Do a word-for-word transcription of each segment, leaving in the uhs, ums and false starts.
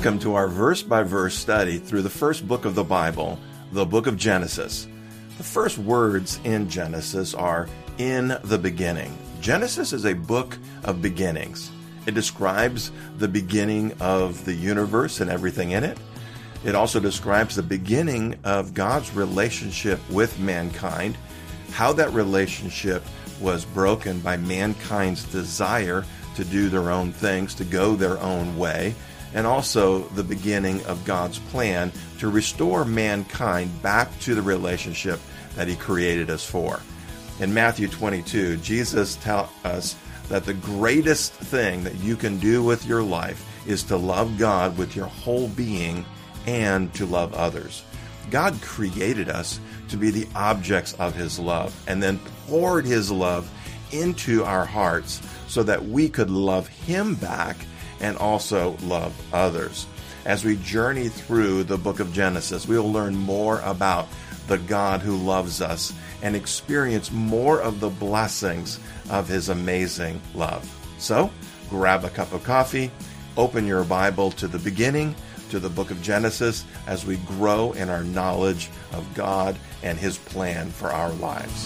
Welcome to our verse-by-verse study through the first book of the Bible, the book of Genesis. The first words in Genesis are, "in the beginning." Genesis is a book of beginnings. It describes the beginning of the universe and everything in it. It also describes the beginning of God's relationship with mankind, how that relationship was broken by mankind's desire to do their own things, to go their own way, and also the beginning of God's plan to restore mankind back to the relationship that He created us for. In Matthew twenty-two, Jesus tells us that the greatest thing that you can do with your life is to love God with your whole being and to love others. God created us to be the objects of His love and then poured His love into our hearts so that we could love Him back and also love others. As we journey through the book of Genesis, we will learn more about the God who loves us and experience more of the blessings of His amazing love. So, grab a cup of coffee, open your Bible to the beginning, to the book of Genesis, as we grow in our knowledge of God and His plan for our lives.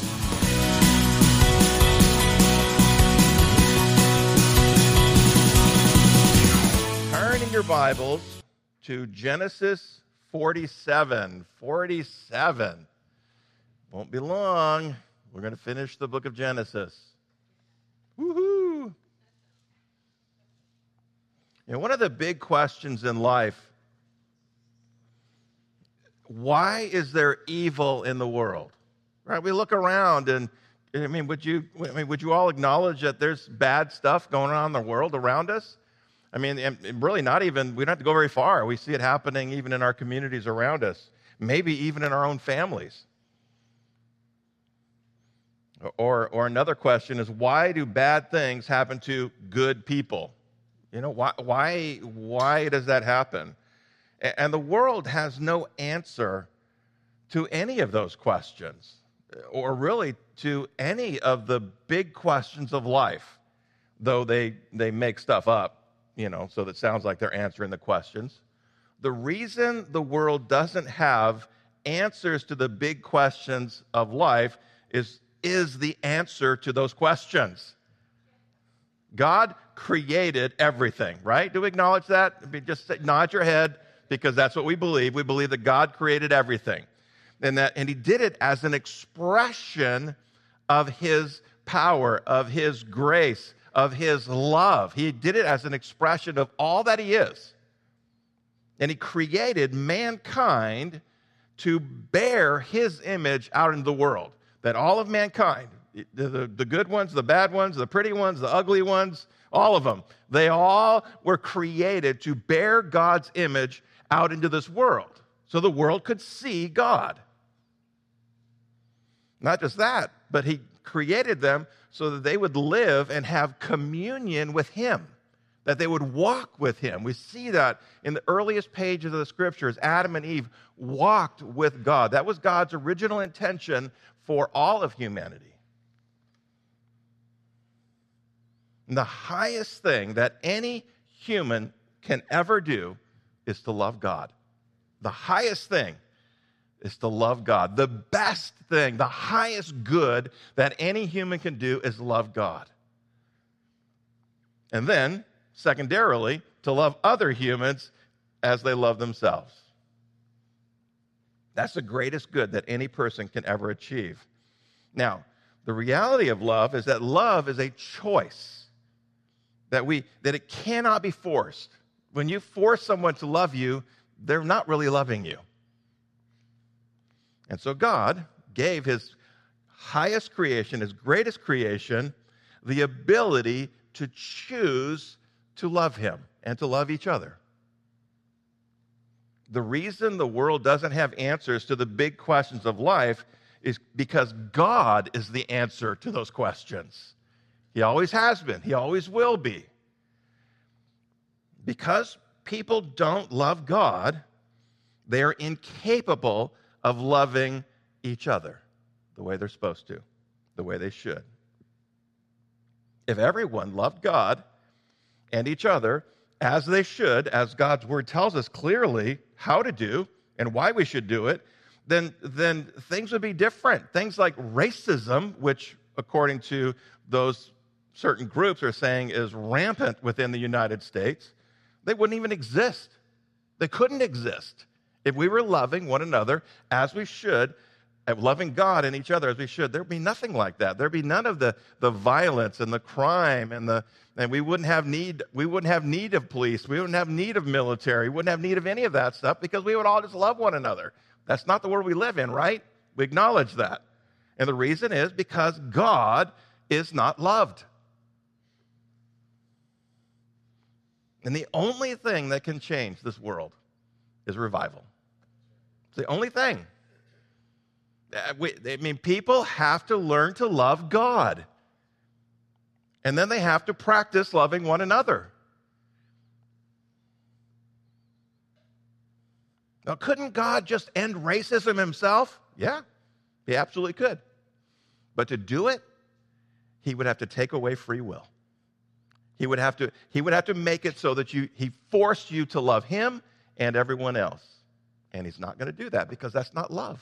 Turn in your Bibles to Genesis forty-seven. forty-seven. Won't be long. We're going to finish the book of Genesis. Woohoo! You know, one of the big questions in life, why is there evil in the world? Right? We look around and I mean, would you I mean, would you all acknowledge that there's bad stuff going on in the world around us? I mean, and really not even, we don't have to go very far. We see it happening even in our communities around us, maybe even in our own families. Or, or another question is, why do bad things happen to good people? You know, why, why, why does that happen? And the world has no answer to any of those questions, or really to any of the big questions of life, though they, they make stuff up, you know, so that sounds like they're answering the questions. The reason the world doesn't have answers to the big questions of life is, is the answer to those questions. God created everything, right? Do we acknowledge that? I mean, just nod your head, because that's what we believe. We believe that God created everything. And that, and He did it as an expression of His power, of His grace, of His love. He did it as an expression of all that He is. And He created mankind to bear His image out into the world. That all of mankind, the, the, the good ones, the bad ones, the pretty ones, the ugly ones, all of them, they all were created to bear God's image out into this world so the world could see God. Not just that, but He created them so that they would live and have communion with Him, that they would walk with Him. We see that in the earliest pages of the Scriptures. Adam and Eve walked with God. That was God's original intention for all of humanity. And the highest thing that any human can ever do is to love God. The highest thing is to love God. The best thing, the highest good that any human can do is love God. And then, secondarily, to love other humans as they love themselves. That's the greatest good that any person can ever achieve. Now, the reality of love is that love is a choice, that we that it cannot be forced. When you force someone to love you, they're not really loving you. And so God gave His highest creation, His greatest creation, the ability to choose to love Him and to love each other. The reason the world doesn't have answers to the big questions of life is because God is the answer to those questions. He always has been. He always will be. Because people don't love God, they are incapable of loving each other the way they're supposed to, the way they should. If everyone loved God and each other as they should, as God's word tells us clearly how to do and why we should do it, then, then things would be different. Things like racism, which according to those certain groups are saying is rampant within the United States, they wouldn't even exist. They couldn't exist if we were loving one another as we should, and loving God and each other as we should. There'd be nothing like that. There'd be none of the, the violence and the crime and the and we wouldn't have need we wouldn't have need of police. We wouldn't have need of military. We wouldn't have need of any of that stuff because we would all just love one another. That's not the world we live in, right? We acknowledge that. And the reason is because God is not loved. And the only thing that can change this world is revival. It's the only thing. I mean, people have to learn to love God. And then they have to practice loving one another. Now, couldn't God just end racism himself? Yeah, he absolutely could. But to do it, he would have to take away free will. He would have to, he would have to make it so that you, he forced you to love him and everyone else. And he's not going to do that because that's not love.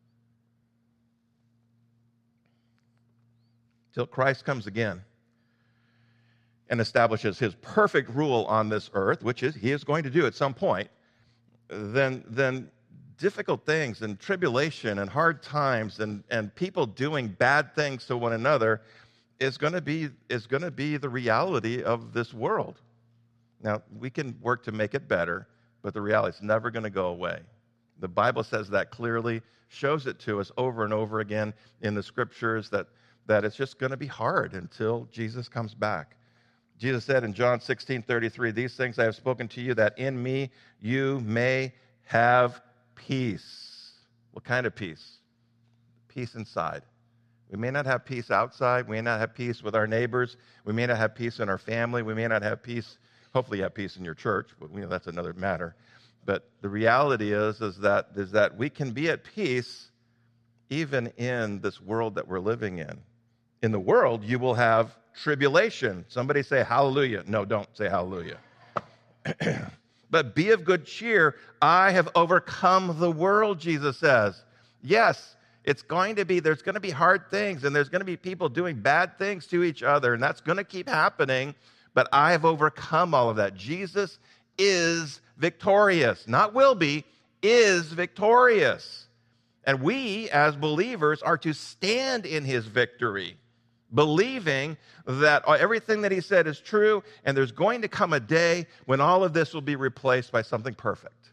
Till Christ comes again and establishes his perfect rule on this earth, which is he is going to do at some point, then, then difficult things and tribulation and hard times and, and people doing bad things to one another is going to be is going to be the reality of this world. Now, we can work to make it better, but the reality is never going to go away. The Bible says that clearly, shows it to us over and over again in the scriptures that, that it's just going to be hard until Jesus comes back. Jesus said in John sixteen thirty-three, "These things I have spoken to you, that in me you may have peace." What kind of peace? Peace inside. We may not have peace outside. We may not have peace with our neighbors. We may not have peace in our family. We may not have peace, hopefully you have peace in your church, but we know that's another matter. But the reality is, is that, is that we can be at peace even in this world that we're living in. In the world, you will have tribulation. Somebody say hallelujah. No, don't say hallelujah. But be of good cheer. I have overcome the world, Jesus says. Yes, it's going to be, there's going to be hard things, and there's going to be people doing bad things to each other, and that's going to keep happening, but I have overcome all of that. Jesus is victorious. Not will be, is victorious. And we, as believers, are to stand in his victory, believing that everything that he said is true, and there's going to come a day when all of this will be replaced by something perfect.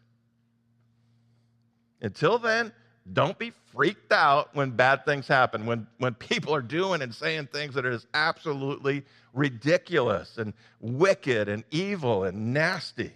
Until then, don't be freaked out when bad things happen, when, when people are doing and saying things that are just absolutely ridiculous and wicked and evil and nasty.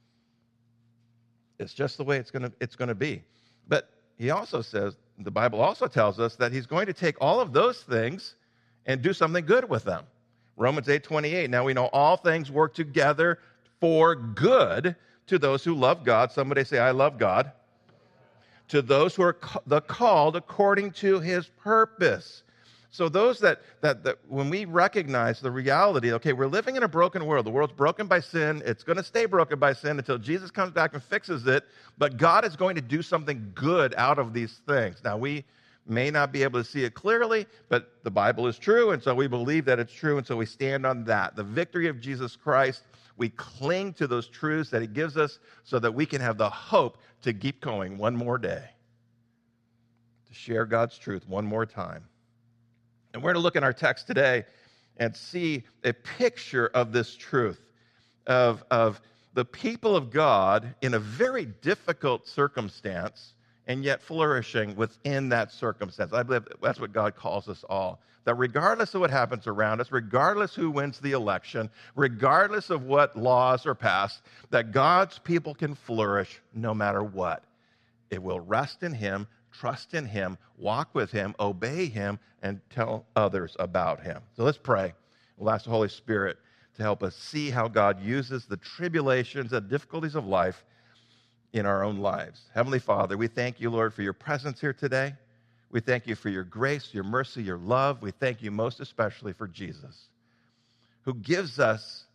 It's just the way it's going to it's going to be. But he also says, the Bible also tells us that he's going to take all of those things and do something good with them. Romans eight twenty-eight, now we know all things work together for good to those who love God. Somebody say, I love God. To those who are the called according to his purpose. So those that, that, that when we recognize the reality, okay, we're living in a broken world. The world's broken by sin. It's going to stay broken by sin until Jesus comes back and fixes it. But God is going to do something good out of these things. Now, we may not be able to see it clearly, but the Bible is true, and so we believe that it's true, and so we stand on that. The victory of Jesus Christ, we cling to those truths that he gives us so that we can have the hope to keep going one more day, to share God's truth one more time. And we're going to look in our text today and see a picture of this truth, of, of the people of God in a very difficult circumstance and yet flourishing within that circumstance. I believe that's what God calls us all. That regardless of what happens around us, regardless who wins the election, regardless of what laws are passed, that God's people can flourish no matter what. It will rest in him, trust in him, walk with him, obey him, and tell others about him. So let's pray. We'll ask the Holy Spirit to help us see how God uses the tribulations and difficulties of life in our own lives. Heavenly Father, we thank you, Lord, for your presence here today. We thank you for your grace, your mercy, your love. We thank you most especially for Jesus, who gives us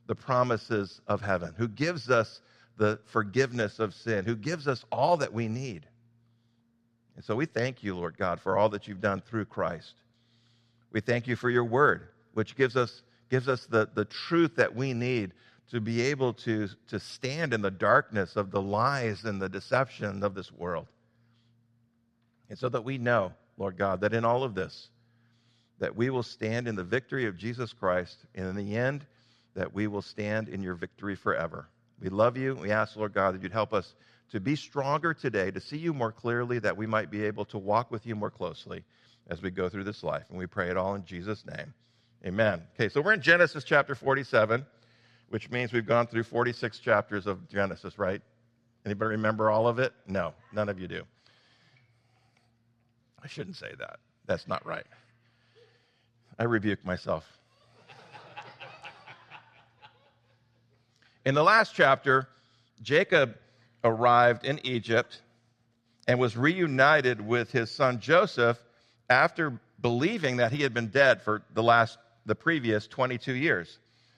the promises of heaven, who gives us the forgiveness of sin, who gives us all that we need. And so we thank you, Lord God, for all that you've done through Christ. We thank you for your word, which gives us, gives us the, the truth that we need to be able to, to stand in the darkness of the lies and the deception of this world. And so that we know, Lord God, that in all of this, that we will stand in the victory of Jesus Christ, and in the end, that we will stand in your victory forever. We love you. We ask, Lord God, that you'd help us to be stronger today, to see you more clearly, that we might be able to walk with you more closely as we go through this life. And we pray it all in Jesus' name. Amen. Okay, so we're in Genesis chapter forty-seven, which means we've gone through forty-six chapters of Genesis, right? Anybody remember all of it? No, none of you do. I shouldn't say that. That's not right. I rebuke myself. In the last chapter, Jacob arrived in Egypt and was reunited with his son Joseph after believing that he had been dead for the last, the previous twenty-two years.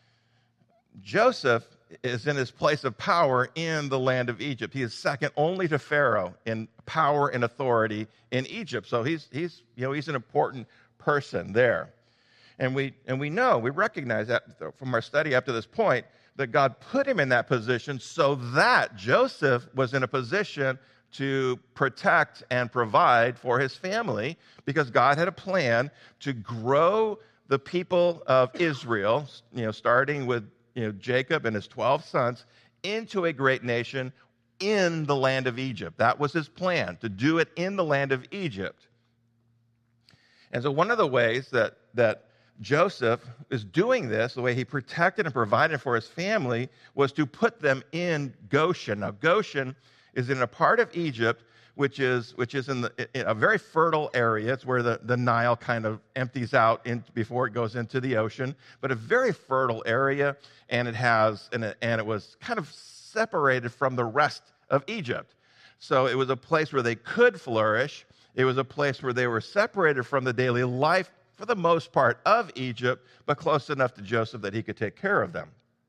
Joseph is in his place of power in the land of Egypt. He is second only to Pharaoh in power and authority in Egypt. So he's he's you know he's an important person there. And we and we know, we recognize that from our study up to this point, that God put him in that position so that Joseph was in a position to protect and provide for his family, because God had a plan to grow the people of Israel, you know, starting with you know Jacob and his twelve sons, into a great nation in the land of Egypt. That was his plan, to do it in the land of Egypt. And so one of the ways that that Joseph is doing this, the way he protected and provided for his family, was to put them in Goshen. Now, Goshen is in a part of Egypt which is which is in, the, in a very fertile area. It's where the, the Nile kind of empties out in, before it goes into the ocean, but a very fertile area, and it has and it, and it was kind of separated from the rest of Egypt. So it was a place where they could flourish. It was a place where they were separated from the daily life, for the most part, of Egypt, but close enough to Joseph that he could take care of them.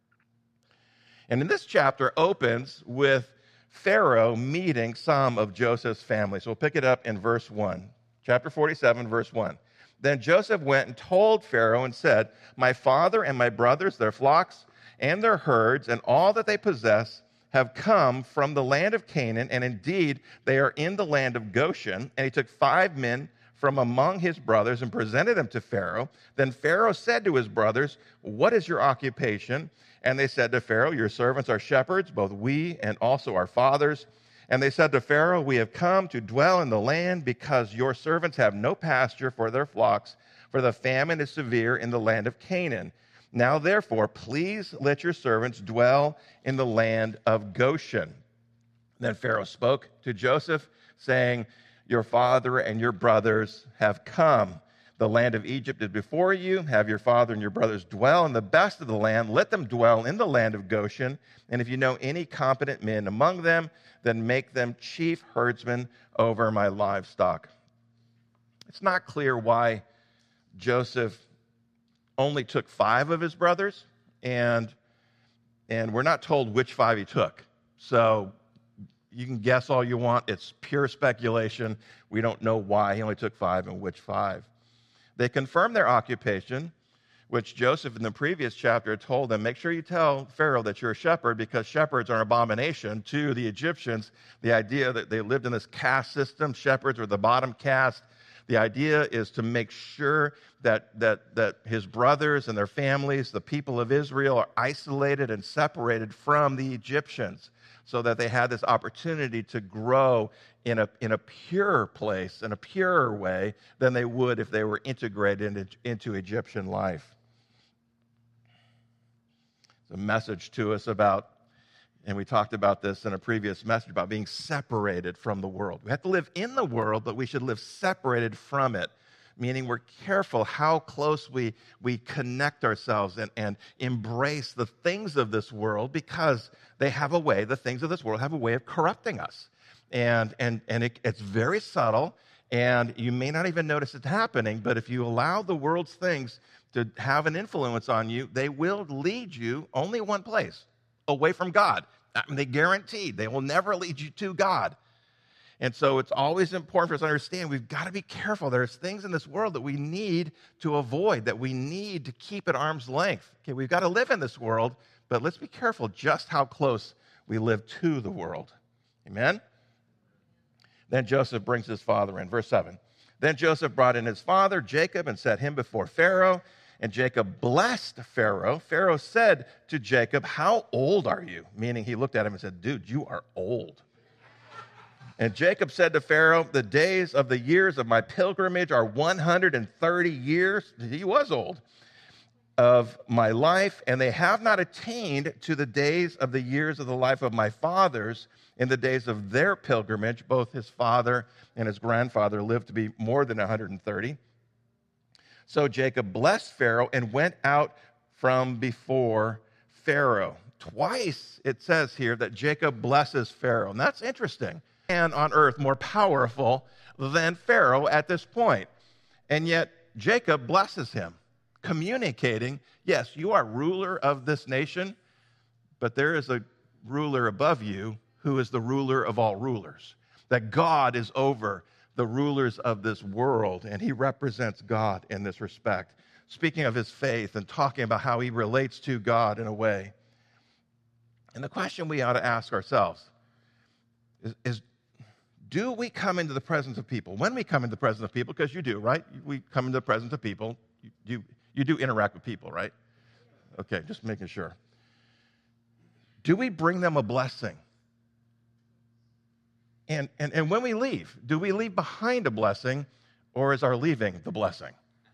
And in this chapter opens with Pharaoh meeting some of Joseph's family. So we'll pick it up in verse one. Chapter forty-seven, verse one. Then Joseph went and told Pharaoh and said, "My father and my brothers, their flocks and their herds, and all that they possess have come from the land of Canaan, and indeed they are in the land of Goshen." And he took five men from among his brothers and presented them to Pharaoh. Then Pharaoh said to his brothers, "What is your occupation?" And they said to Pharaoh, "Your servants are shepherds, both we and also our fathers." And they said to Pharaoh, "We have come to dwell in the land because your servants have no pasture for their flocks, for the famine is severe in the land of Canaan. Now therefore, please let your servants dwell in the land of Goshen." Then Pharaoh spoke to Joseph, saying, "Your father and your brothers have come. The land of Egypt is before you. Have your father and your brothers dwell in the best of the land. Let them dwell in the land of Goshen. And if you know any competent men among them, then make them chief herdsmen over my livestock." It's not clear why Joseph only took five of his brothers, and, and we're not told which five he took. So you can guess all you want. It's pure speculation. We don't know why he only took five and which five. They confirm their occupation, which Joseph in the previous chapter told them, "Make sure you tell Pharaoh that you're a shepherd, because shepherds are an abomination to the Egyptians." The idea that they lived in this caste system, shepherds were the bottom caste. The idea is to make sure that, that, that his brothers and their families, the people of Israel, are isolated and separated from the Egyptians, so that they had this opportunity to grow in a, in a pure place, in a purer way than they would if they were integrated into, into Egyptian life. It's a message to us about, and we talked about this in a previous message, about being separated from the world. We have to live in the world, but we should live separated from it, meaning we're careful how close we, we connect ourselves and, and embrace the things of this world, because they have a way, the things of this world have a way of corrupting us. And, and, and it, it's very subtle, and you may not even notice it happening, but if you allow the world's things to have an influence on you, they will lead you only one place, away from God. I mean, they guaranteed they will never lead you to God. And so it's always important for us to understand we've got to be careful. There's things in this world that we need to avoid, that we need to keep at arm's length. Okay, we've got to live in this world, but let's be careful just how close we live to the world. Amen? Then Joseph brings his father in. Verse seven. Then Joseph brought in his father, Jacob, and set him before Pharaoh. And Jacob blessed Pharaoh. Pharaoh said to Jacob, "How old are you?" Meaning he looked at him and said, "Dude, you are old." And Jacob said to Pharaoh, "The days of the years of my pilgrimage are one hundred thirty years." He was old. "Of my life, and they have not attained to the days of the years of the life of my fathers in the days of their pilgrimage." Both his father and his grandfather lived to be more than one hundred thirty. So Jacob blessed Pharaoh and went out from before Pharaoh. Twice it says here that Jacob blesses Pharaoh. And that's interesting. Man on earth more powerful than Pharaoh at this point. And yet Jacob blesses him, communicating, yes, you are ruler of this nation, but there is a ruler above you who is the ruler of all rulers. That God is over the rulers of this world, and he represents God in this respect. Speaking of his faith and talking about how he relates to God in a way. And the question we ought to ask ourselves is, is do we come into the presence of people? When we come into the presence of people, because you do, right? We come into the presence of people. You, you, you do interact with people, right? Okay, just making sure. Do we bring them a blessing? And, and, and when we leave, do we leave behind a blessing, or is our leaving the blessing?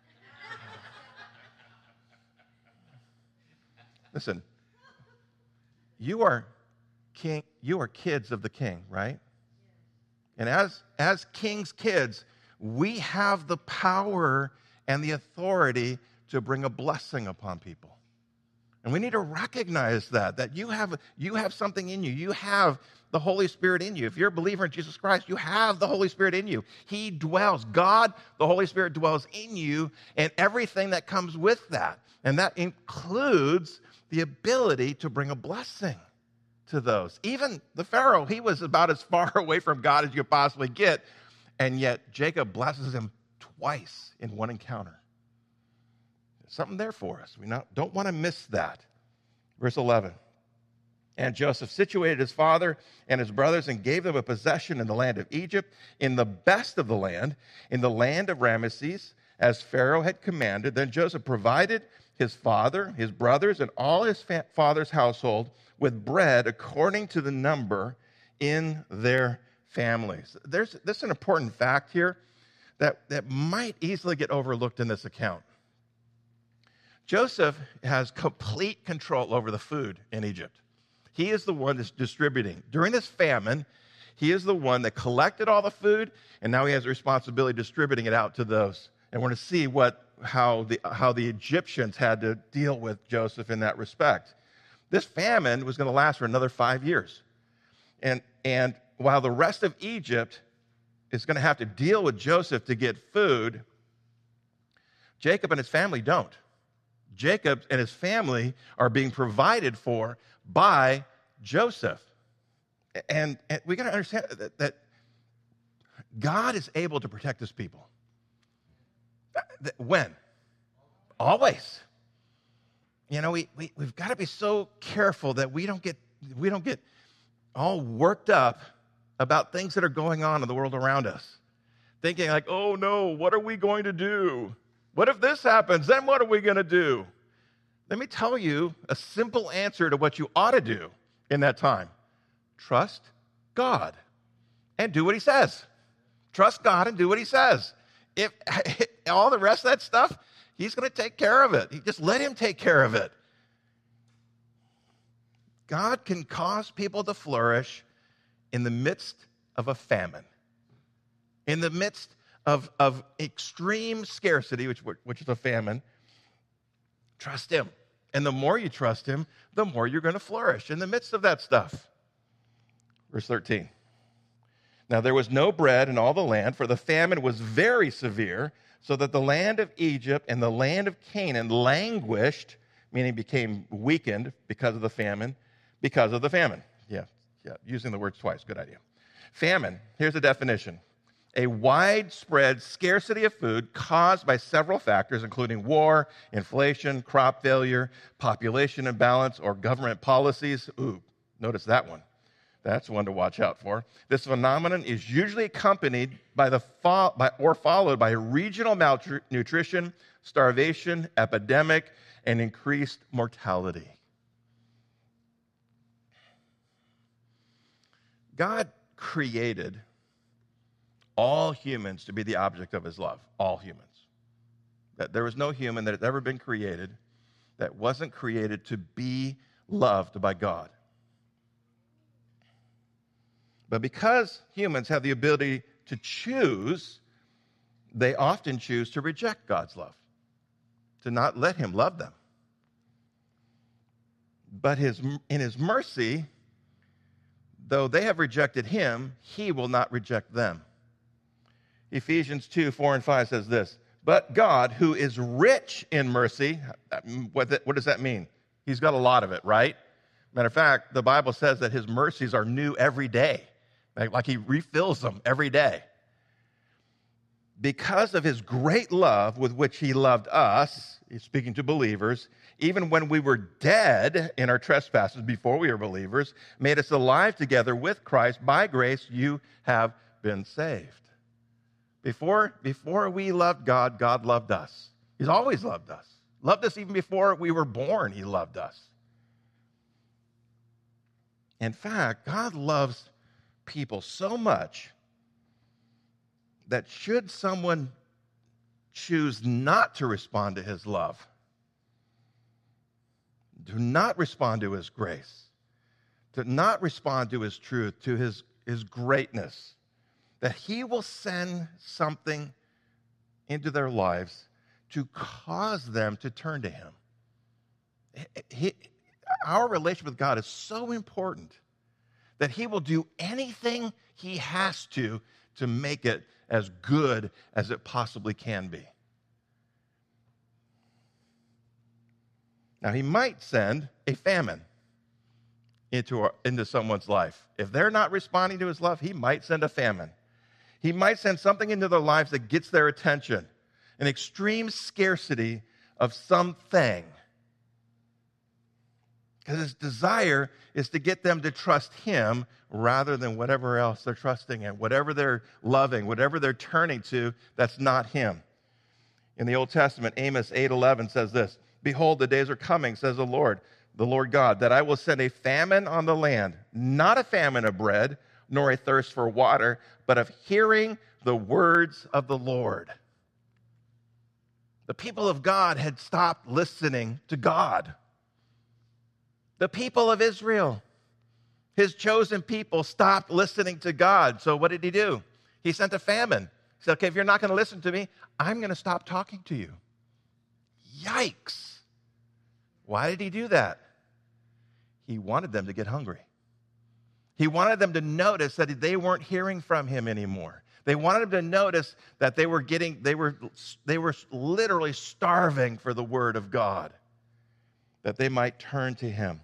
Listen, you are king, you are kids of the king, right? And as, as king's kids, we have the power and the authority to bring a blessing upon people. And we need to recognize that, that you have, you have something in you. You have the Holy Spirit in you. If you're a believer in Jesus Christ, you have the Holy Spirit in you. He dwells. God, the Holy Spirit, dwells in you and everything that comes with that. And that includes the ability to bring a blessing to those. Even the Pharaoh, he was about as far away from God as you could possibly get. And yet Jacob blesses him twice in one encounter. There's something there for us. We not, don't want to miss that. Verse eleven. And Joseph situated his father and his brothers and gave them a possession in the land of Egypt, in the best of the land, in the land of Ramesses, as Pharaoh had commanded. Then Joseph provided his father, his brothers, and all his fa- father's household with bread according to the number in their families. There's, there's an important fact here that, that might easily get overlooked in this account. Joseph has complete control over the food in Egypt. He is the one that's distributing. During this famine, he is the one that collected all the food, and now he has the responsibility of distributing it out to those. And we're going to see what, how, the, how the Egyptians had to deal with Joseph in that respect. This famine was going to last for another five years. And, and while the rest of Egypt is going to have to deal with Joseph to get food, Jacob and his family don't. Jacob and his family are being provided for by Joseph. And, and we got to understand that, that God is able to protect his people. When? Always. You know, we, we, we've got to be so careful that we don't get we don't get all worked up about things that are going on in the world around us. Thinking like, oh no, what are we going to do? What if this happens? Then what are we going to do? Let me tell you a simple answer to what you ought to do in that time. Trust God and do what he says. Trust God and do what he says. If all the rest of that stuff, he's going to take care of it. Just let him take care of it. God can cause people to flourish in the midst of a famine, in the midst of, of extreme scarcity, which, which is a famine. Trust him. And the more you trust him, the more you're going to flourish in the midst of that stuff. Verse thirteen. Now there was no bread in all the land, for the famine was very severe, so that the land of Egypt and the land of Canaan languished, meaning became weakened because of the famine, because of the famine. Yeah, yeah, using the words twice, good idea. Famine, here's the definition. A widespread scarcity of food caused by several factors, including war, inflation, crop failure, population imbalance, or government policies. Ooh, notice that one. That's one to watch out for. This phenomenon is usually accompanied by the fo- by, or followed by regional malnutrition, starvation, epidemic, and increased mortality. God created all humans to be the object of his love, all humans. That there was no human that had ever been created that wasn't created to be loved by God. But because humans have the ability to choose, they often choose to reject God's love, to not let him love them. But his, in his mercy, though they have rejected him, he will not reject them. Ephesians two, four, and five says this, but God, who is rich in mercy, what, what does that mean? He's got a lot of it, right? Matter of fact, the Bible says that his mercies are new every day, like, like he refills them every day. Because of his great love with which he loved us, he's speaking to believers, even when we were dead in our trespasses before we were believers, made us alive together with Christ. By grace you have been saved. Before, before we loved God, God loved us. He's always loved us. Loved us even before we were born, he loved us. In fact, God loves people so much that should someone choose not to respond to his love, do not respond to his grace, to not respond to his truth, to his, his greatness, that he will send something into their lives to cause them to turn to him. He, our relationship with God is so important that he will do anything he has to to make it as good as it possibly can be. Now, he might send a famine into, our, into someone's life. If they're not responding to his love, he might send a famine. He might send something into their lives that gets their attention, an extreme scarcity of something. Because his desire is to get them to trust him rather than whatever else they're trusting in, whatever they're loving, whatever they're turning to that's not him. In the Old Testament, Amos eight eleven says this, behold, the days are coming, says the Lord, the Lord God, that I will send a famine on the land, not a famine of bread, nor a thirst for water, but of hearing the words of the Lord. The people of God had stopped listening to God. The people of Israel, his chosen people, stopped listening to God. So what did he do? He sent a famine. He said, okay, if you're not going to listen to me, I'm going to stop talking to you. Yikes. Why did he do that? He wanted them to get hungry. He wanted them to notice that they weren't hearing from him anymore. They wanted them to notice that they were getting, they were, they were literally starving for the word of God, that they might turn to him.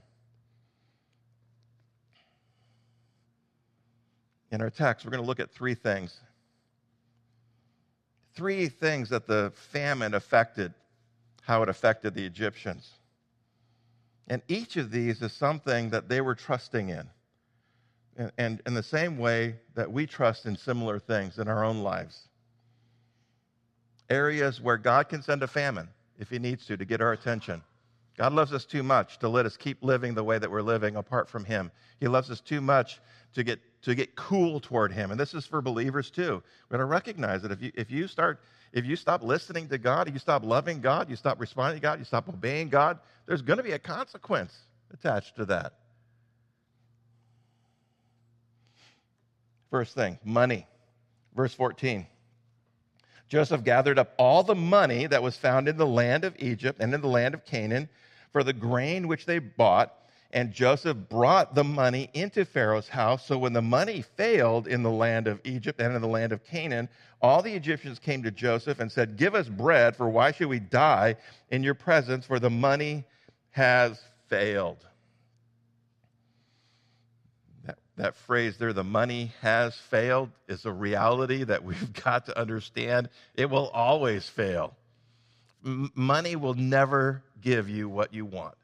In our text, we're going to look at three things. Three things that the famine affected, how it affected the Egyptians. And each of these is something that they were trusting in. And, and in the same way that we trust in similar things in our own lives. Areas where God can send a famine if he needs to, to get our attention. God loves us too much to let us keep living the way that we're living apart from him. He loves us too much to get to get cool toward him. And this is for believers too. We're going to recognize that if you if you start if you stop listening to God, you stop loving God, you stop responding to God, you stop obeying God, there's going to be a consequence attached to that. First thing, money. Verse fourteen. Joseph gathered up all the money that was found in the land of Egypt and in the land of Canaan for the grain which they bought, And Joseph brought the money into Pharaoh's house. So when the money failed in the land of Egypt and in the land of Canaan, all the Egyptians came to Joseph and said, "Give us bread, for why should we die in your presence? For the money has failed." That, that phrase there, "the money has failed," is a reality that we've got to understand. It will always fail. M- money will never give you what you want.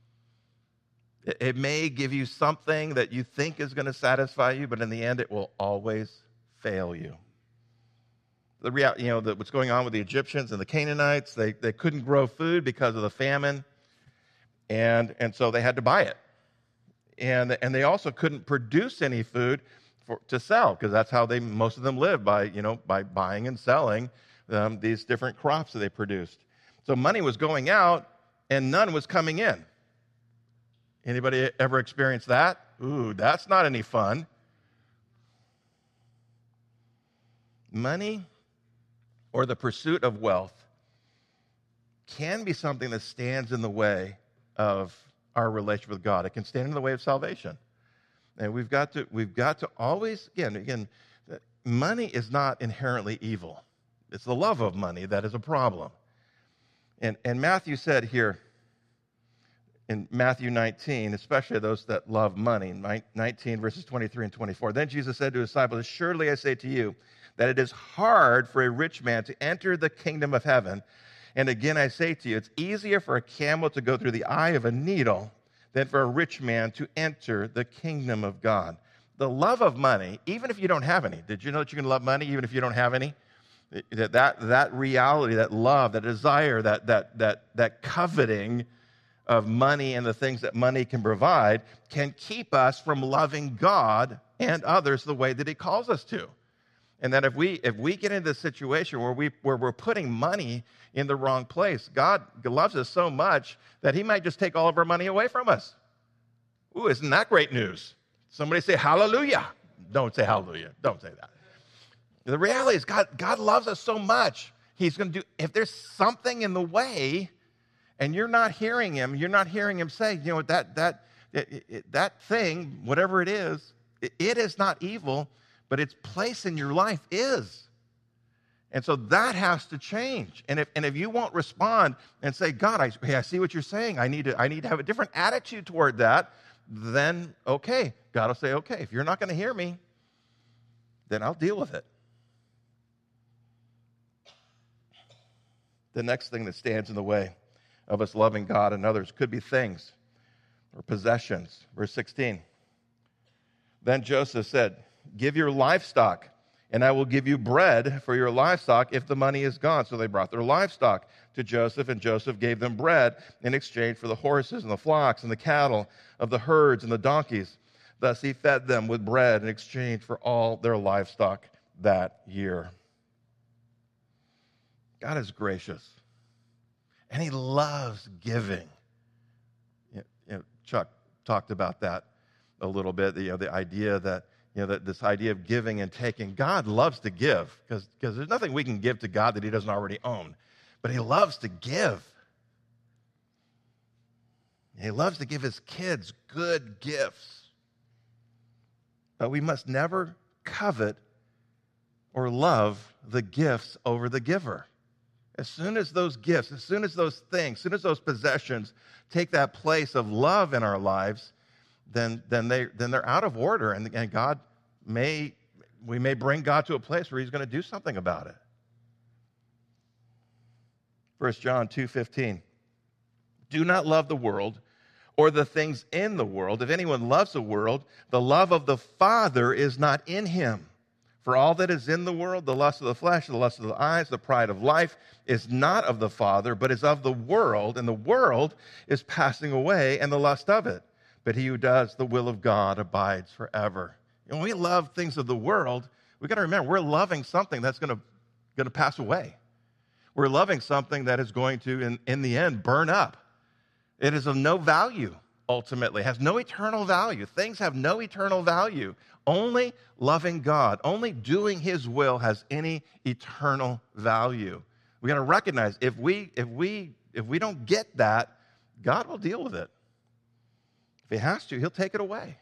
It may give you something that you think is going to satisfy you, but in the end, it will always fail you. The real, you know, the, what's going on with the Egyptians and the Canaanites, they, they couldn't grow food because of the famine, and, and so they had to buy it. And, and they also couldn't produce any food for, to sell, because that's how they most of them lived, by, you know, by buying and selling um, these different crops that they produced. So money was going out, and none was coming in. Anybody ever experienced that? Ooh, that's not any fun. Money or the pursuit of wealth can be something that stands in the way of our relationship with God. It can stand in the way of salvation. And we've got to we've got to always, again, again, money is not inherently evil. It's the love of money that is a problem. And and Matthew said here, in Matthew nineteen, especially those that love money, nineteen verses twenty-three and twenty-four. Then Jesus said to his disciples, "Assuredly I say to you that it is hard for a rich man to enter the kingdom of heaven. And again I say to you, it's easier for a camel to go through the eye of a needle than for a rich man to enter the kingdom of God." The love of money, even if you don't have any. Did you know that you can love money even if you don't have any? That that, that reality, that love, that desire, that that that that coveting of money and the things that money can provide can keep us from loving God and others the way that he calls us to. And that if we if we get into a situation where we where we're putting money in the wrong place, God loves us so much that he might just take all of our money away from us. Ooh, isn't that great news? Somebody say hallelujah. Don't say hallelujah. Don't say that. The reality is God God loves us so much. He's going to do, if there's something in the way, and you're not hearing him, you're not hearing him say, you know, that that it, it, that thing, whatever it is, it, it is not evil, but its place in your life is. And so that has to change. And if and if you won't respond and say, "God, I, hey, I see what you're saying. I need to I need to have a different attitude toward that," then okay, God will say, "Okay, if you're not going to hear me, then I'll deal with it." The next thing that stands in the way of us loving God and others could be things or possessions. Verse sixteen. Then Joseph said, "Give your livestock, and I will give you bread for your livestock if the money is gone." So they brought their livestock to Joseph, and Joseph gave them bread in exchange for the horses and the flocks and the cattle of the herds and the donkeys. Thus he fed them with bread in exchange for all their livestock that year. God is gracious. And he loves giving. You know, Chuck talked about that a little bit, you know, the idea that, you know, that this idea of giving and taking. God loves to give because because there's nothing we can give to God that he doesn't already own. But he loves to give. He loves to give his kids good gifts. But we must never covet or love the gifts over the giver. As soon as those gifts, as soon as those things, as soon as those possessions take that place of love in our lives, then then they then they're out of order, and, and God may we may bring God to a place where he's going to do something about it. First John two fifteen. Do not love the world or the things in the world. If anyone loves the world, the love of the Father is not in him. For all that is in the world, the lust of the flesh, the lust of the eyes, the pride of life, is not of the Father, but is of the world, and the world is passing away, and the lust of it. But he who does the will of God abides forever. And when we love things of the world, we've got to remember, we're loving something that's going to, going to pass away. We're loving something that is going to, in, in the end, burn up. It is of no value, ultimately. It has no eternal value. Things have no eternal value. Only loving God, only doing his will has any eternal value. We got to recognize if we if we if we don't get that, God will deal with it. If he has to, he'll take it away.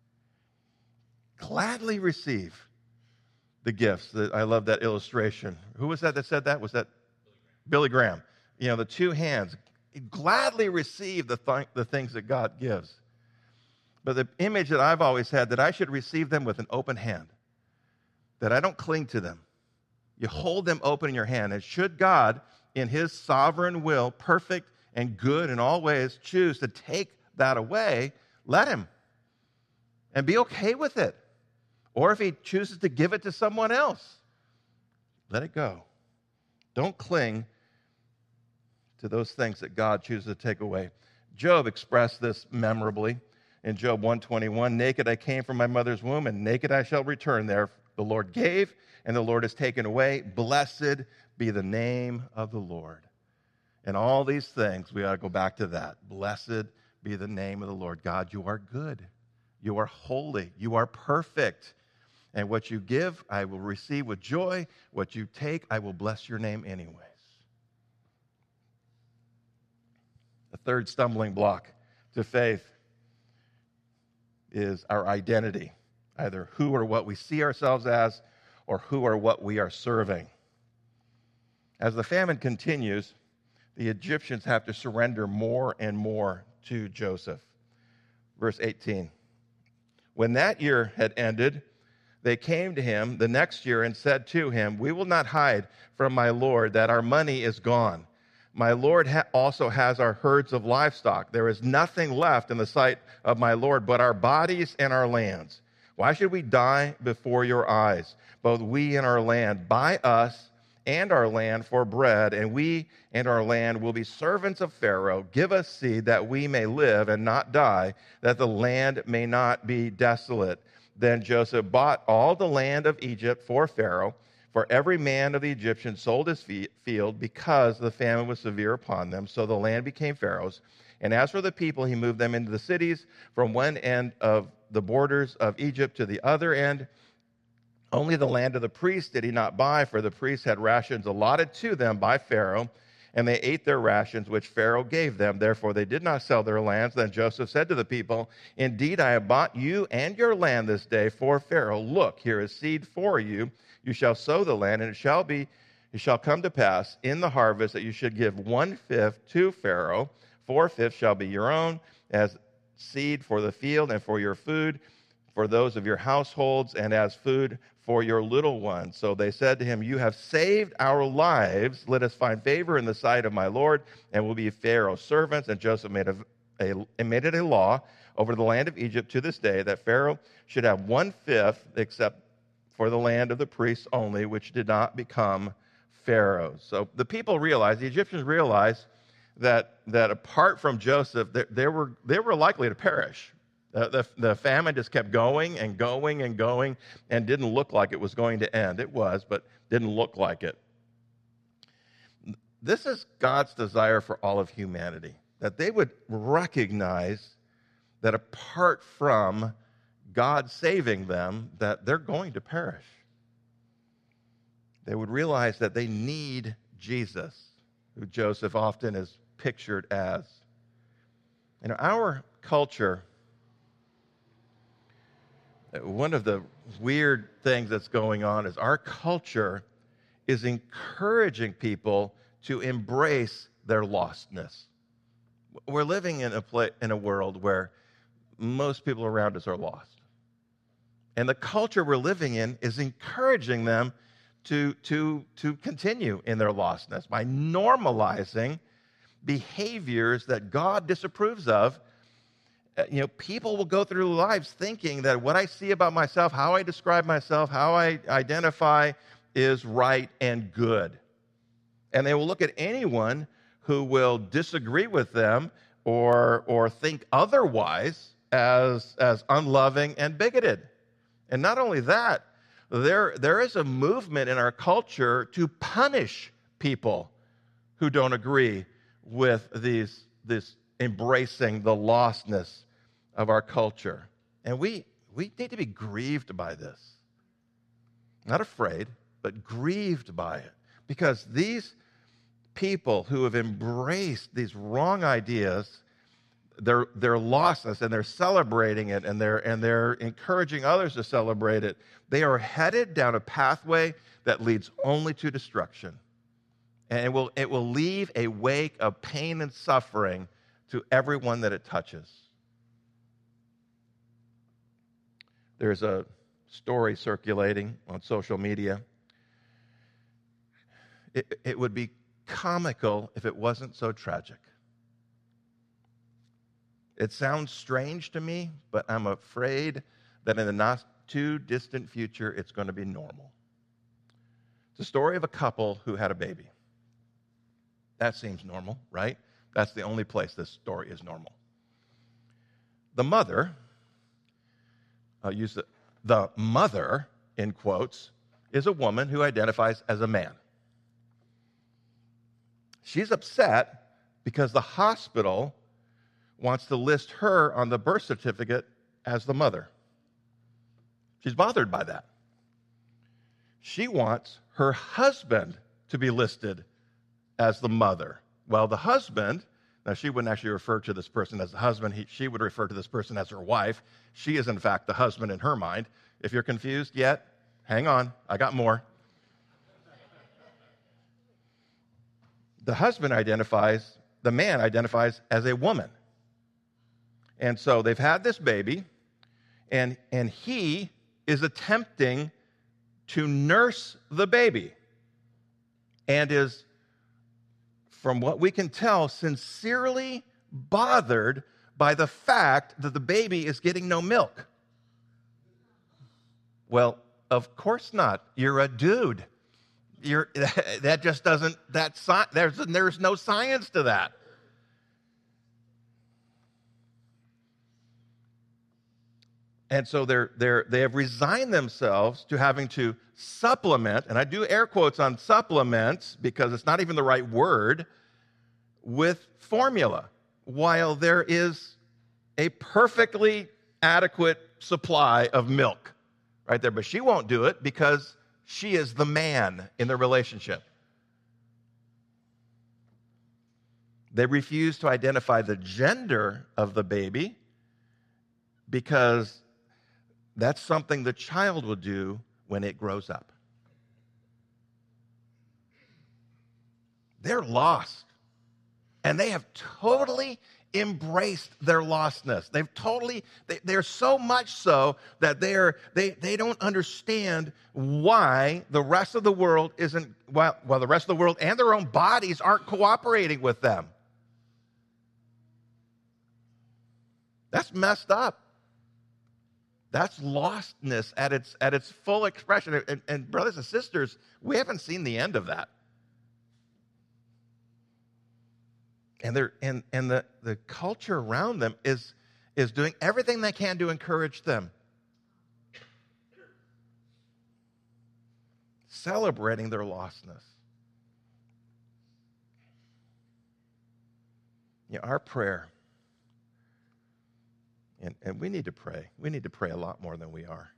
Gladly receive the gifts. I love that illustration. Who was that that said that? Was that Billy Graham? You know, the two hands. Gladly receive the, th- the things that God gives. But the image that I've always had, that I should receive them with an open hand, that I don't cling to them. You hold them open in your hand. And should God, in his sovereign will, perfect and good in all ways, choose to take that away, let him. And be okay with it. Or if he chooses to give it to someone else, let it go. Don't cling to those things that God chooses to take away. Job expressed this memorably in Job one twenty-one. Naked I came from my mother's womb, and naked I shall return there. The Lord gave, and the Lord has taken away. Blessed be the name of the Lord. And all these things, we ought to go back to that. Blessed be the name of the Lord. God, you are good. You are holy. You are perfect. And what you give, I will receive with joy. What you take, I will bless your name anyways. The third stumbling block to faith is our identity, either who or what we see ourselves as, or who or what we are serving. As the famine continues, the Egyptians have to surrender more and more to Joseph. Verse eighteen. When that year had ended, they came to him the next year and said to him, we will not hide from my Lord that our money is gone. My Lord ha- also has our herds of livestock. There is nothing left in the sight of my Lord but our bodies and our lands. Why should we die before your eyes, both we and our land? Buy us and our land for bread, and we and our land will be servants of Pharaoh. Give us seed that we may live and not die, that the land may not be desolate. Then Joseph bought all the land of Egypt for Pharaoh, for every man of the Egyptians sold his field because the famine was severe upon them. So the land became Pharaoh's. And as for the people, he moved them into the cities from one end of the borders of Egypt to the other end. Only the land of the priests did he not buy, for the priests had rations allotted to them by Pharaoh, and they ate their rations which Pharaoh gave them. Therefore they did not sell their lands. Then Joseph said to the people, indeed, I have bought you and your land this day for Pharaoh. Look, here is seed for you. You shall sow the land, and it shall be, it shall come to pass in the harvest that you should give one-fifth to Pharaoh. Four-fifths shall be your own as seed for the field and for your food, for those of your households, and as food for your little ones. So they said to him, you have saved our lives. Let us find favor in the sight of my Lord, and we'll be Pharaoh's servants. And Joseph made, a, a, made it a law over the land of Egypt to this day that Pharaoh should have one-fifth, except for the land of the priests only, which did not become Pharaoh's. So the people realized, the Egyptians realized, that, that apart from Joseph, they, they, were, they were likely to perish. The, the, the famine just kept going and going and going and didn't look like it was going to end. It was, but didn't look like it. This is God's desire for all of humanity, that they would recognize that apart from God saving them, that they're going to perish. They would realize that they need Jesus, who Joseph often is pictured as. In our culture, one of the weird things that's going on is our culture is encouraging people to embrace their lostness. We're living in a pla- in a world where most people around us are lost. And the culture we're living in is encouraging them to, to, to continue in their lostness by normalizing behaviors that God disapproves of. You know, people will go through lives thinking that what I see about myself, how I describe myself, how I identify is right and good. And they will look at anyone who will disagree with them or, or think otherwise as, as unloving and bigoted. And not only that, there, there is a movement in our culture to punish people who don't agree with these, this embracing the lostness of our culture. And we, we need to be grieved by this. Not afraid, but grieved by it. Because these people who have embraced these wrong ideas, their their lostness, and they're celebrating it, and they're and they're encouraging others to celebrate it. They are headed down a pathway that leads only to destruction. And it will, it will leave a wake of pain and suffering to everyone that it touches. There's a story circulating on social media. It, it would be comical if it wasn't so tragic. It sounds strange to me, but I'm afraid that in the not too distant future, it's going to be normal. It's a story of a couple who had a baby. That seems normal, right? That's the only place this story is normal. The mother, I'll use the, the mother, in quotes, is a woman who identifies as a man. She's upset because the hospital wants to list her on the birth certificate as the mother. She's bothered by that. She wants her husband to be listed as the mother. Well, the husband, now she wouldn't actually refer to this person as the husband. He, she would refer to this person as her wife. She is, in fact, the husband in her mind. If you're confused yet, hang on. I got more. The husband identifies, the man identifies as a woman. And so they've had this baby, and, and he is attempting to nurse the baby and is, from what we can tell, sincerely bothered by the fact that the baby is getting no milk. Well, of course not. You're a dude. You're, that just doesn't, that there's, there's no science to that. And so they're, they're, they have resigned themselves to having to supplement, and I do air quotes on supplements because it's not even the right word, with formula, while there is a perfectly adequate supply of milk right there. But she won't do it because she is the man in the relationship. They refuse to identify the gender of the baby because that's something the child will do when it grows up. They're lost. And they have totally embraced their lostness. They've totally, they, they're so much so that they're, they, they don't understand why the rest of the world isn't, well, well, the rest of the world and their own bodies aren't cooperating with them. That's messed up. That's lostness at its, at its full expression. And, and brothers and sisters, we haven't seen the end of that. And they're and, and the, the culture around them is, is doing everything they can to encourage them. Celebrating their lostness. You know, our prayer, and, and we need to pray. We need to pray a lot more than we are.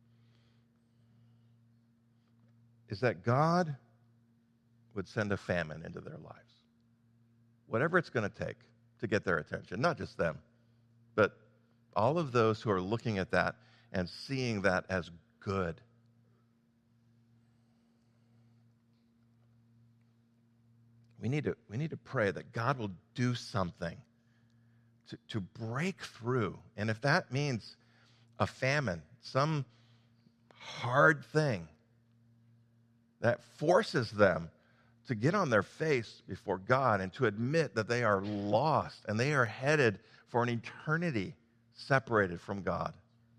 Is that God would send a famine into their lives. Whatever it's going to take to get their attention, not just them, but all of those who are looking at that and seeing that as good. We need to, we need to pray that God will do something to, to break through. And if that means a famine, some hard thing that forces them to get on their face before God and to admit that they are lost and they are headed for an eternity separated from God.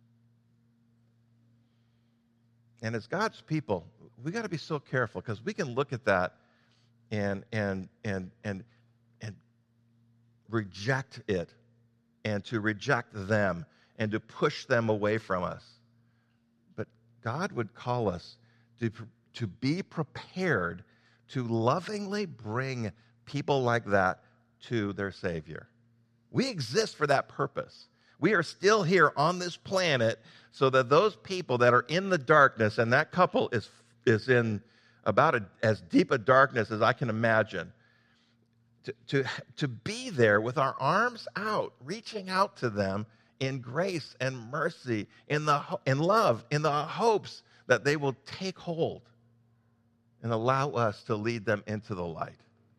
And as God's people, we got to be so careful because we can look at that and and and and and reject it, and to reject them and to push them away from us. But God would call us to to be prepared to lovingly bring people like that to their Savior. We exist for that purpose. We are still here on this planet so that those people that are in the darkness, and that couple is, is in about a, as deep a darkness as I can imagine, to, to, to be there with our arms out, reaching out to them in grace and mercy, in, the, in love, in the hopes that they will take hold and allow us to lead them into the light.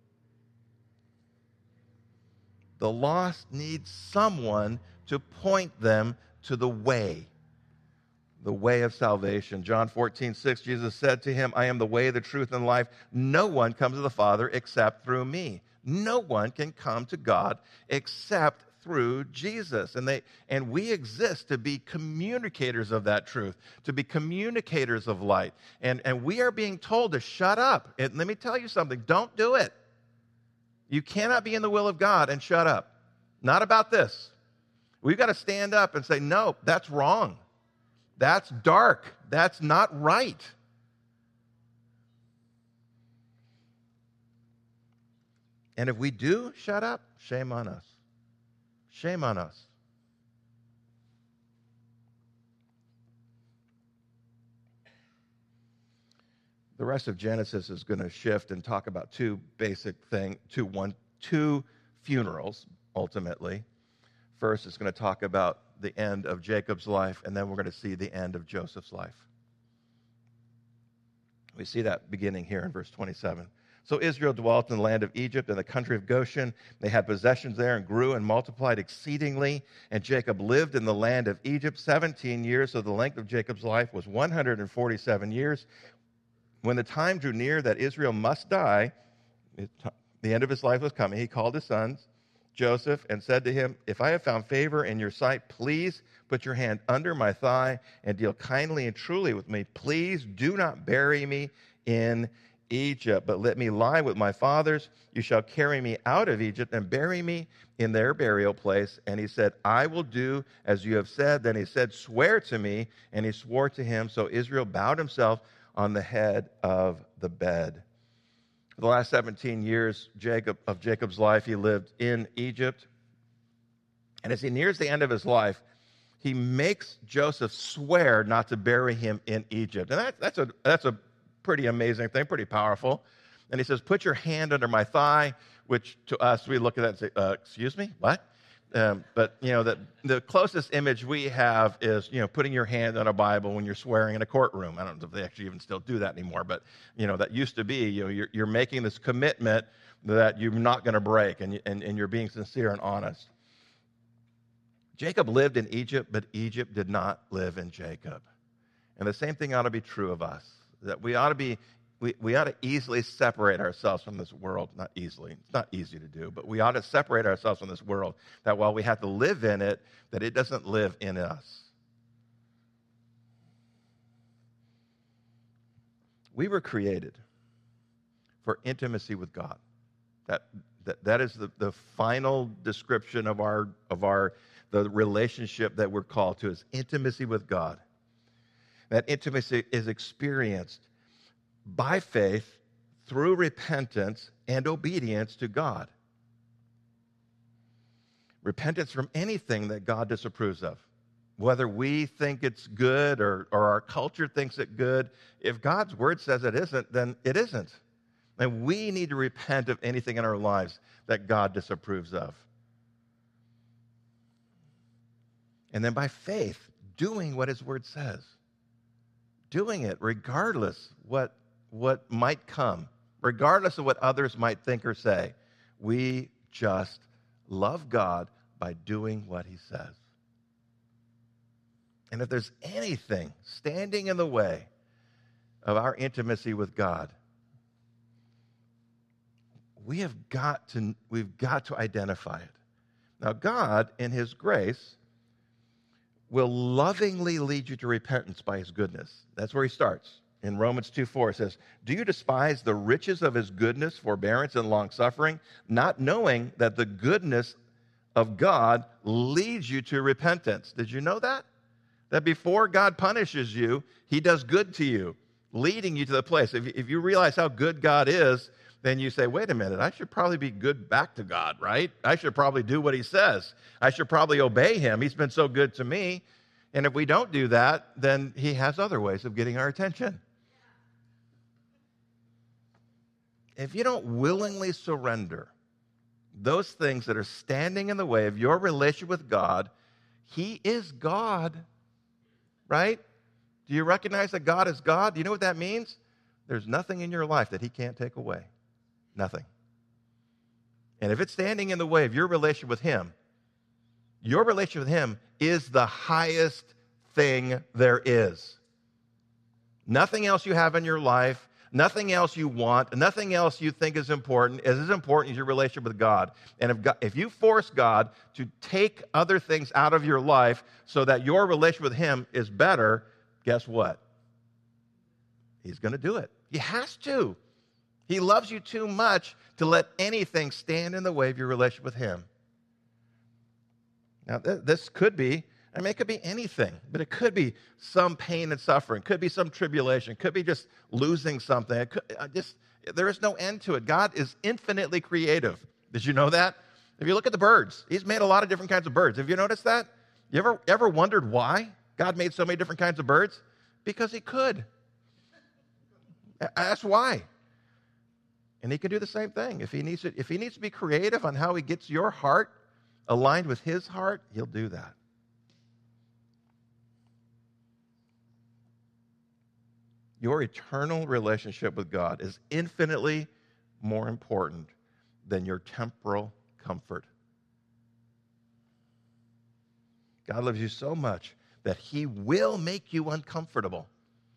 The lost need someone to point them to the way, the way of salvation. John fourteen six, Jesus said to him, I am the way, the truth, and life. No one comes to the Father except through me. No one can come to God except through Jesus. And they and we exist to be communicators of that truth, to be communicators of light. And, and we are being told to shut up. And let me tell you something, don't do it. You cannot be in the will of God and shut up. Not about this. We've got to stand up and say, no, that's wrong. That's dark. That's not right. And if we do shut up, shame on us. Shame on us. The rest of Genesis is going to shift and talk about two basic things, two, one, two funerals, ultimately. First, it's going to talk about the end of Jacob's life, and then we're going to see the end of Joseph's life. We see that beginning here in verse twenty-seven. So Israel dwelt in the land of Egypt and the country of Goshen. They had possessions there and grew and multiplied exceedingly. And Jacob lived in the land of Egypt seventeen years, so the length of Jacob's life was one hundred forty-seven years. When the time drew near that Israel must die, the end of his life was coming, he called his sons, Joseph, and said to him, if I have found favor in your sight, please put your hand under my thigh and deal kindly and truly with me. Please do not bury me in Egypt, but let me lie with my fathers. You shall carry me out of Egypt and bury me in their burial place. And he said, I will do as you have said. Then he said, swear to me. And he swore to him. So Israel bowed himself on the head of the bed. For the last seventeen years Jacob, of Jacob's life, he lived in Egypt. And as he nears the end of his life, he makes Joseph swear not to bury him in Egypt. And that, that's a that's a pretty amazing thing, pretty powerful. And he says, put your hand under my thigh, which to us, we look at that and say, uh, excuse me, what? Um, but, you know, the, the closest image we have is, you know, putting your hand on a Bible when you're swearing in a courtroom. I don't know if they actually even still do that anymore, but, you know, that used to be, you know, you're, you're making this commitment that you're not going to break, and, and, and you're being sincere and honest. Jacob lived in Egypt, but Egypt did not live in Jacob. And the same thing ought to be true of us, that we ought to be We, we ought to easily separate ourselves from this world. Not easily. It's not easy to do, but we ought to separate ourselves from this world, that while we have to live in it, that it doesn't live in us. We were created for intimacy with God. That, that, that is the, the final description of our, of our the relationship that we're called to, is intimacy with God. That intimacy is experienced by faith, through repentance and obedience to God. Repentance from anything that God disapproves of. Whether we think it's good or, or our culture thinks it good, if God's word says it isn't, then it isn't. And we need to repent of anything in our lives that God disapproves of. And then by faith, doing what his word says. Doing it regardless what what might come, regardless of what others might think or say. We just love God by doing what he says. And if there's anything standing in the way of our intimacy with God, we have got to, we've got to identify it. Now, God, in his grace, will lovingly lead you to repentance by his goodness. That's where he starts. In Romans two four, it says, do you despise the riches of his goodness, forbearance, and long-suffering, not knowing that the goodness of God leads you to repentance? Did you know that? That before God punishes you, he does good to you, leading you to the place. If, if you realize how good God is, then you say, wait a minute, I should probably be good back to God, right? I should probably do what he says. I should probably obey him. He's been so good to me. And if we don't do that, then he has other ways of getting our attention. If you don't willingly surrender those things that are standing in the way of your relationship with God, he is God, right? Do you recognize that God is God? Do you know what that means? There's nothing in your life that he can't take away. Nothing. And if it's standing in the way of your relationship with him, your relationship with him is the highest thing there is. Nothing else you have in your life, nothing else you want, nothing else you think is important is as important as your relationship with God. And if, God, if you force God to take other things out of your life so that your relationship with him is better, guess what? He's going to do it. He has to. He loves you too much to let anything stand in the way of your relationship with him. Now, th- this could be, I mean, it could be anything, but it could be some pain and suffering, could be some tribulation, could be just losing something. It could, uh, just, there is no end to it. God is infinitely creative. Did you know that? If you look at the birds, he's made a lot of different kinds of birds. Have you noticed that? You ever, ever wondered why God made so many different kinds of birds? Because he could. That's why. And he can do the same thing. If he needs to, if he needs to be creative on how he gets your heart aligned with his heart, he'll do that. Your eternal relationship with God is infinitely more important than your temporal comfort. God loves you so much that he will make you uncomfortable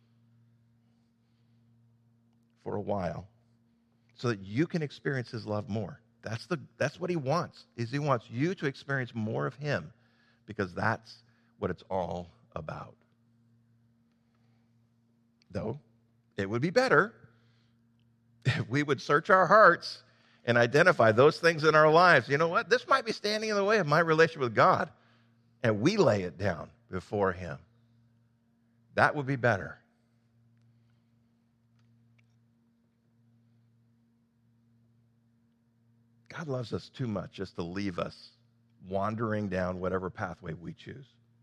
for a while so that you can experience his love more. That's the that's what he wants. Is he wants you to experience more of him because that's what it's all about. Though it would be better if we would search our hearts and identify those things in our lives. You know what? This might be standing in the way of my relationship with God, and we lay it down before him. That would be better. God loves us too much just to leave us wandering down whatever pathway we choose.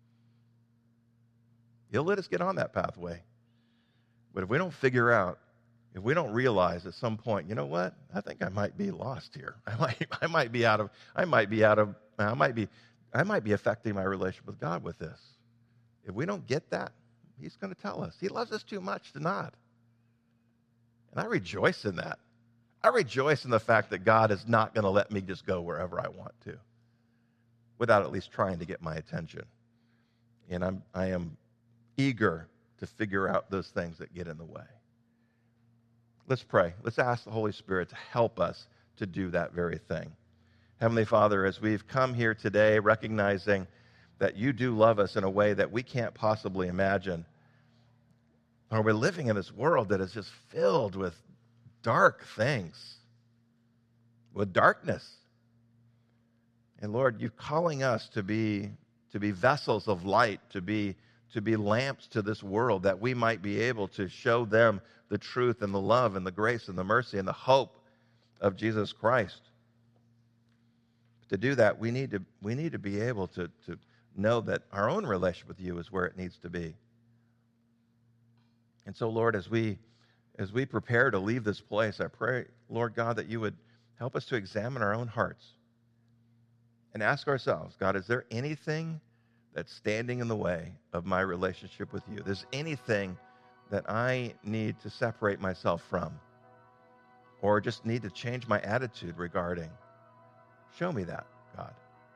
He'll let us get on that pathway. But if we don't figure out, if we don't realize at some point, you know what? I think I might be lost here. I might, I might be out of, I might be out of, I might be, I might be affecting my relationship with God with this. If we don't get that, he's going to tell us. He loves us too much to not. And I rejoice in that. I rejoice in the fact that God is not going to let me just go wherever I want to without at least trying to get my attention. And I'm, I am eager to figure out those things that get in the way. Let's pray. Let's ask the Holy Spirit to help us to do that very thing. Heavenly Father, as we've come here today recognizing that you do love us in a way that we can't possibly imagine, or we're living in this world that is just filled with dark things, with darkness. And Lord, you're calling us to be to be vessels of light, to be to be lamps to this world, that we might be able to show them the truth and the love and the grace and the mercy and the hope of Jesus Christ. To do that, we need to we need to be able to, to know that our own relationship with you is where it needs to be. And so, Lord, as we As we prepare to leave this place, I pray, Lord God, that you would help us to examine our own hearts and ask ourselves, God, is there anything that's standing in the way of my relationship with you? Is there anything that I need to separate myself from or just need to change my attitude regarding? Show me that, God.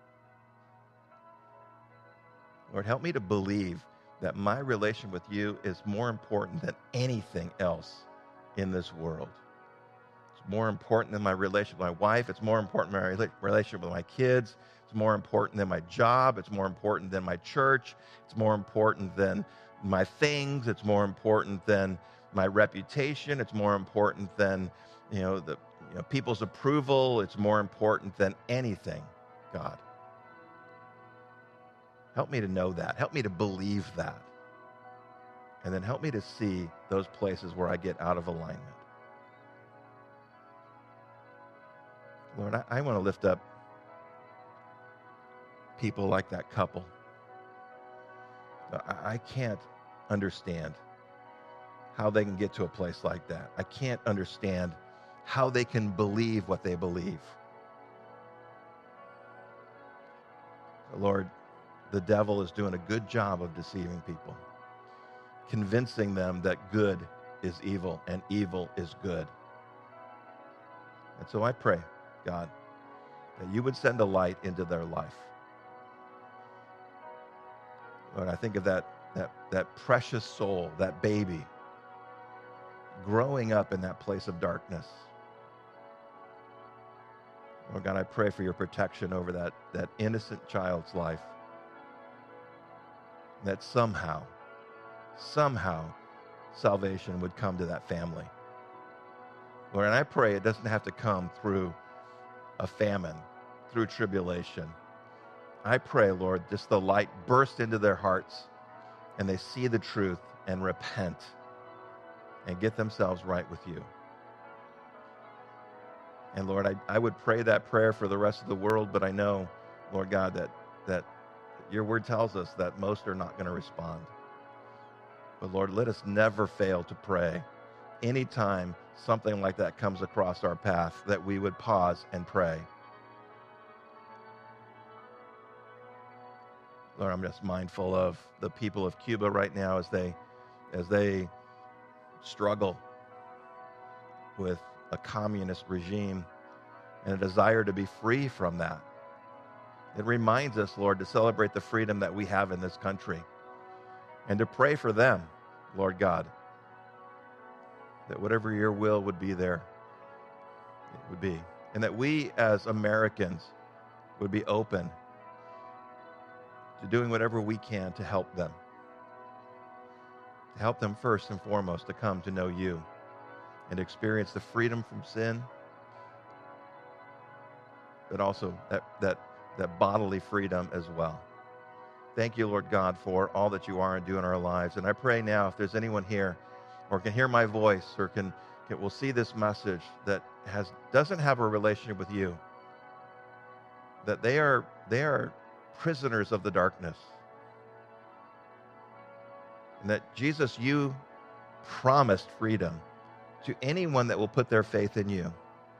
Lord, help me to believe that my relationship with you is more important than anything else in this world. It's more important than my relationship with my wife. It's more important than my relationship with my kids. It's more important than my job. It's more important than my church. It's more important than my things. It's more important than my reputation. It's more important than, you know, the you know, people's approval. It's more important than anything, God. Help me to know that. Help me to believe that. And then help me to see those places where I get out of alignment. Lord, I, I want to lift up people like that couple. I, I can't understand how they can get to a place like that. I can't understand how they can believe what they believe. Lord, the devil is doing a good job of deceiving people, convincing them that good is evil and evil is good. And so I pray, God, that you would send a light into their life. Lord, I think of that, that, that precious soul, that baby, growing up in that place of darkness. Lord God, I pray for your protection over that, that innocent child's life. That somehow, somehow, salvation would come to that family. Lord, and I pray it doesn't have to come through a famine, through tribulation. I pray, Lord, just the light burst into their hearts and they see the truth and repent and get themselves right with you. And Lord, I, I would pray that prayer for the rest of the world, but I know, Lord God, that, that your word tells us that most are not going to respond. But Lord, let us never fail to pray anytime something like that comes across our path, that we would pause and pray. Lord, I'm just mindful of the people of Cuba right now as they, as they struggle with a communist regime and a desire to be free from that. It reminds us, Lord, to celebrate the freedom that we have in this country and to pray for them, Lord God, that whatever your will would be there, it would be. And that we as Americans would be open to doing whatever we can to help them. To help them first and foremost to come to know you and experience the freedom from sin, but also that, that, that bodily freedom as well. Thank you, Lord God, for all that you are and do in our lives. And I pray now, if there's anyone here or can hear my voice or can, can will see this message that has doesn't have a relationship with you, that they are they are prisoners of the darkness. And that Jesus, you promised freedom to anyone that will put their faith in you.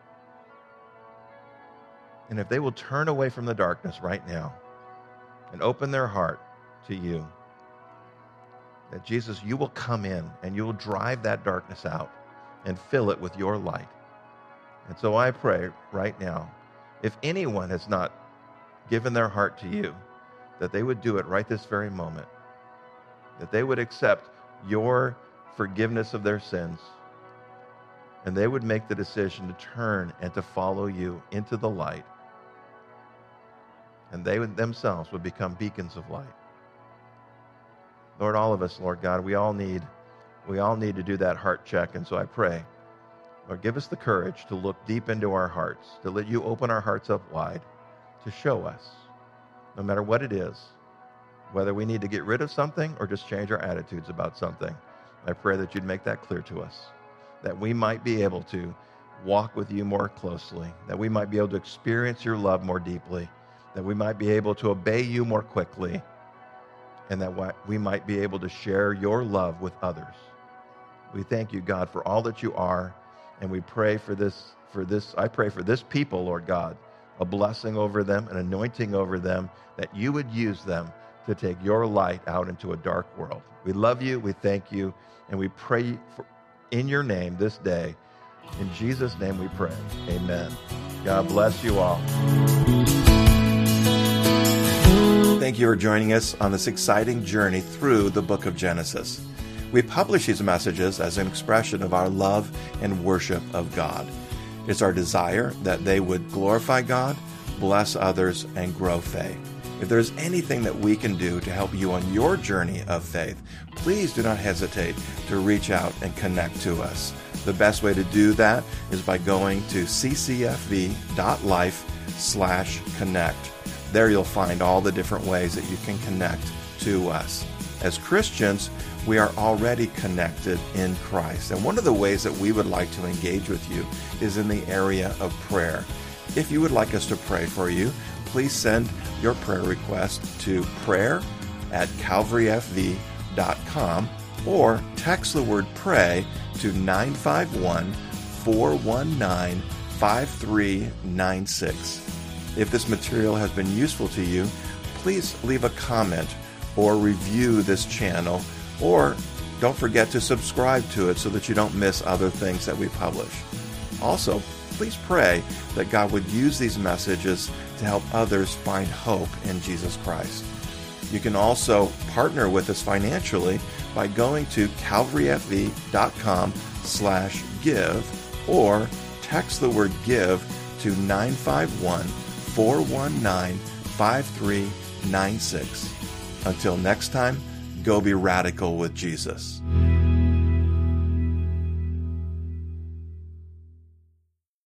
And if they will turn away from the darkness right now and open their heart to you, that Jesus, you will come in and you will drive that darkness out and fill it with your light. And so I pray right now, if anyone has not given their heart to you, that they would do it right this very moment, that they would accept your forgiveness of their sins, and they would make the decision to turn and to follow you into the light, and they would themselves would become beacons of light. Lord, all of us, Lord God, we all need, we all need to do that heart check, and so I pray, Lord, give us the courage to look deep into our hearts, to let you open our hearts up wide, to show us, no matter what it is, whether we need to get rid of something or just change our attitudes about something. I pray that you'd make that clear to us, that we might be able to walk with you more closely, that we might be able to experience your love more deeply, that we might be able to obey you more quickly, and that we might be able to share your love with others. We thank you, God, for all that you are, and we pray for this, for this, I pray for this people, Lord God, a blessing over them, an anointing over them, that you would use them to take your light out into a dark world. We love you, we thank you, and we pray for, in your name this day. In Jesus' name we pray. Amen. God bless you all. Thank you for joining us on this exciting journey through the book of Genesis. We publish these messages as an expression of our love and worship of God. It's our desire that they would glorify God, bless others, and grow faith. If there's anything that we can do to help you on your journey of faith, please do not hesitate to reach out and connect to us. The best way to do that is by going to ccfv.life slash connect. There you'll find all the different ways that you can connect to us. As Christians, we are already connected in Christ. And one of the ways that we would like to engage with you is in the area of prayer. If you would like us to pray for you, please send your prayer request to prayer at calvary f v dot com or text the word pray to nine five one, four one nine, five three nine six. If this material has been useful to you, please leave a comment or review this channel, or don't forget to subscribe to it so that you don't miss other things that we publish. Also, please pray that God would use these messages to help others find hope in Jesus Christ. You can also partner with us financially by going to calvaryfv.com slash give or text the word give to nine five one, four one nine, five three nine six. Until next time, go be radical with Jesus.